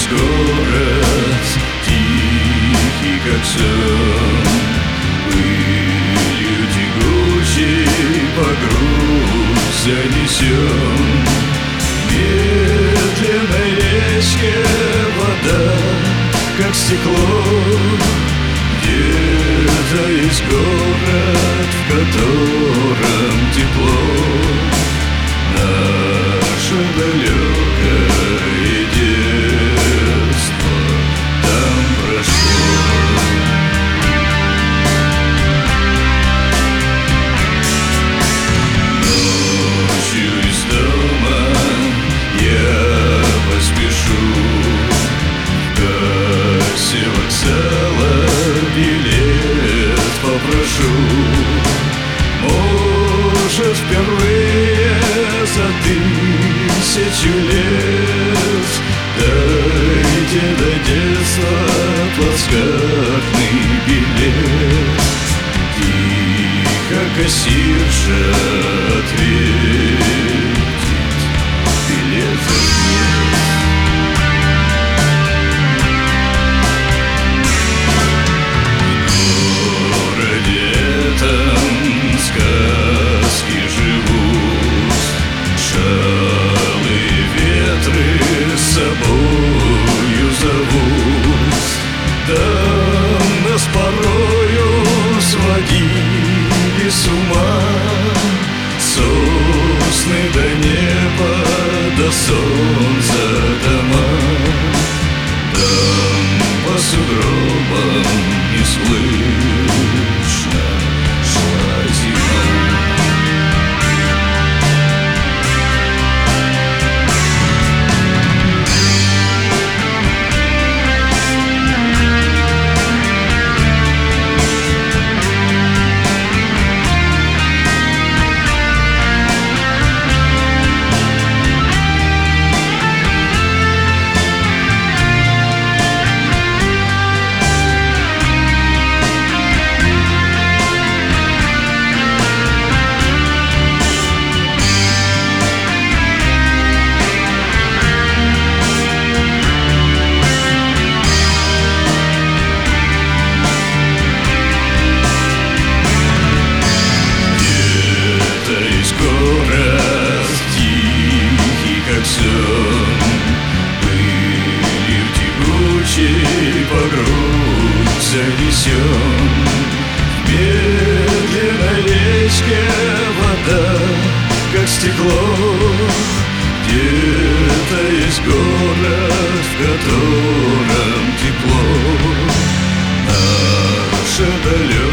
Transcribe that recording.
город, тихий как сон, пылью тягучей по грудь занесен. Медленной речке вода, как стекло. Где-то есть город, в котором тепло. Наше далекое детство там прошло. Ночью из дома я поспешу, в кассе вокзала билет попрошу. Может, впервые за 1000 лет дойти до детства плацкартный билет. Тихо кассирша ответит: билетов нет. В городе этом сказки живут, шалые ветры с собою зовут. Там нас порою сводили с ума сосны до неба, до солнца дома. Там по сугробам неслышно шла зима. Пылью тягучей по грудь занесен. В медленной речке вода, как стекло. Где-то есть город, в котором тепло. Наше далекое